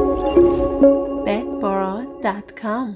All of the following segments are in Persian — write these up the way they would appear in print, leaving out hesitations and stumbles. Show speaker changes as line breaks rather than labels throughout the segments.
bedbora.com.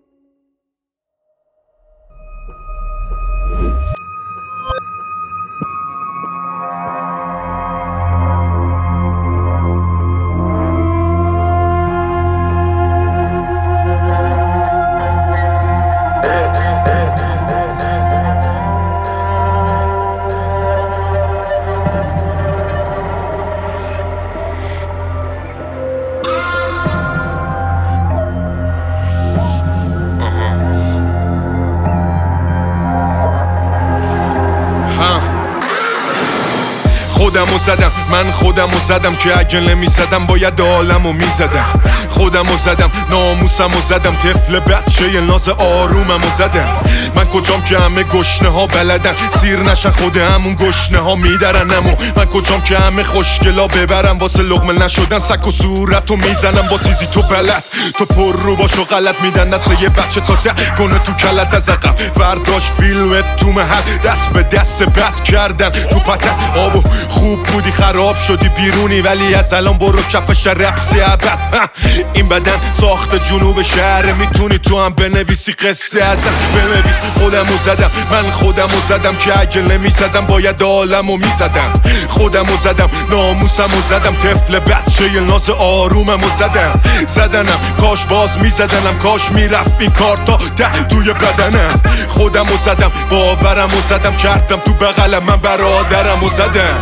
خودمو زدم، من خودمو زدم که اگه نمیزدم باید عالمو میزدم. خودمو زدم، ناموسمو زدم، طفل بچه ناز آروممو زدم. من کجام که همه گشنه ها بلدن سیر نشن خود همون گشنه ها میدرنمو. من کجام که همه خوشگلا ببرم واسه لقمه نشدن سک و صورتو میزنم با تیزی تو بلد. تو پر رو باش و غلط میدن دست یه بچه تا ده کنه تو کلت از عقب برداشت فیلمت تو محل دست به دست بد کردن تو پتن. آبو خوب بودی خراب شدی بیرونی ولی از الان برو کفش رقصی ابد. این بدن ساخت جنوب شهر میتونی تو هم بنویسی قصه ازم بنویس. خودمو زدم، من خودمو زدم که اگه نمیزدم باید عالمو میزدم. خودمو زدم، ناموسمو زدم، طفل بچه ناز آروممو زدم. زدنم کاش باز میزدنم، کاش میرفت این کار تا ده توی بدنم. خودمو زدم، باورمو زدم، کردم تو بغلم من برادرمو زدم.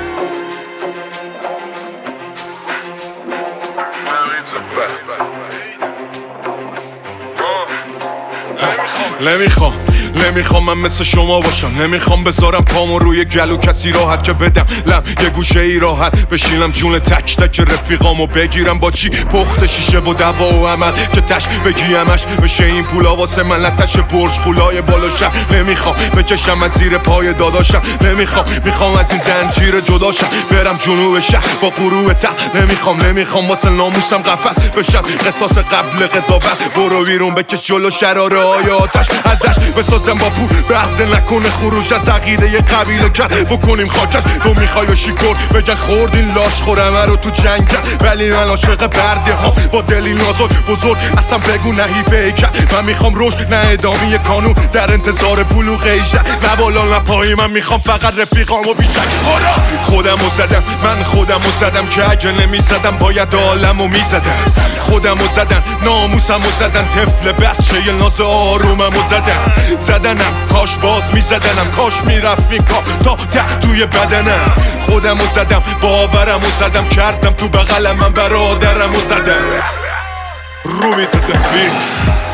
نمیخوام من مثل شما باشم. نمیخوام بذارم پامو روی گلو کسی راحت که بدم لم یه گوشه ای راحت بشینم جون تک تک رفیقامو بگیرم با چی پخت شیشه و دوا و عمل که تش بگیمش بشه این پولا واسه من لتش برج پولای بالاشم. نمیخوام بکشم از زیر پای داداشم. میخوام از این زنجیر جداشم برم جنوب شهر با غروب تق. نمیخوام واسه ناموسم قفس بشم قصاص قبل قضاوت. برو بیرون بکش جلو شراره های آتش ازش بسازم با پول بهده نکنه خروج از عقیده یه قبیله کرد بکنیم خاکش. تو میخوای بشی گرد بگن خوردین لاش خورمه رو تو جنگل ولی من عاشق برده ها با دلی نازک بزرگ اصلا بگو نه حیفه کرد. من میخوام رشد نه ادامه قانون در انتظار بلوغ 18 نه بالا نه پایی. من میخوام فقط رفیقامو بیشک. خودمو زدم، من خودمو زدم که اگه نمیزدم باید عالمو میزدم. خودمو زدم، ناموسمو زدم، طفل بچه ناز آروممو زدنم کاش باز میزدنم، کاش میرفت این کار تا ده توی بدنم. خودمو زدم، باورمو زدم، کردم تو بغلم من برادرمو زدم. رومی تزفی